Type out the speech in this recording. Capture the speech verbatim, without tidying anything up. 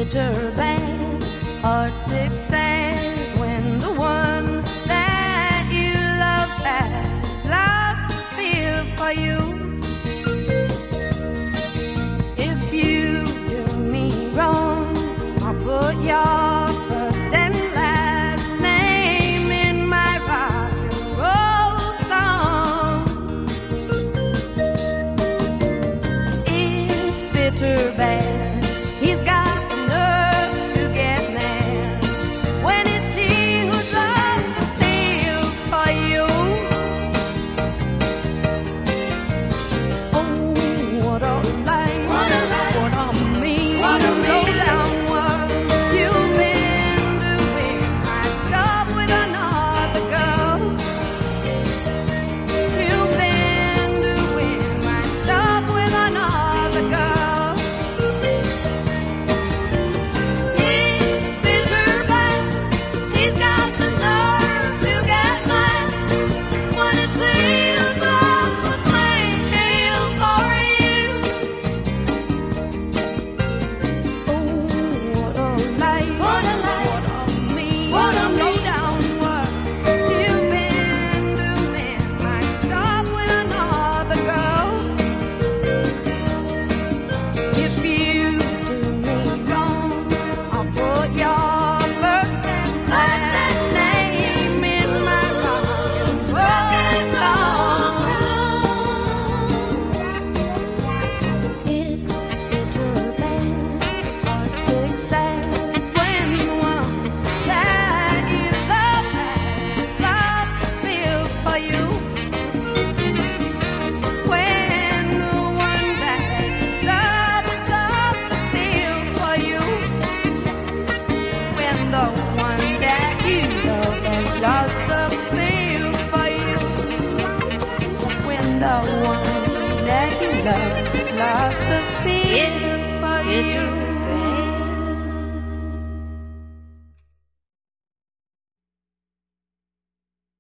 bitter bad, heart sick sad when the one that you love has lost the feel for you. If you do me wrong, I'll put your first and last name in my rock and roll song. It's bitter bad. He's got the nerve to get mad when it's he who's lost the feel for you. Oh, what a life, what a life, what a mean, what a low down world you've been doing. I stop with another girl. You've been doing. I stop with another girl. The one that you love has lost the feel for you.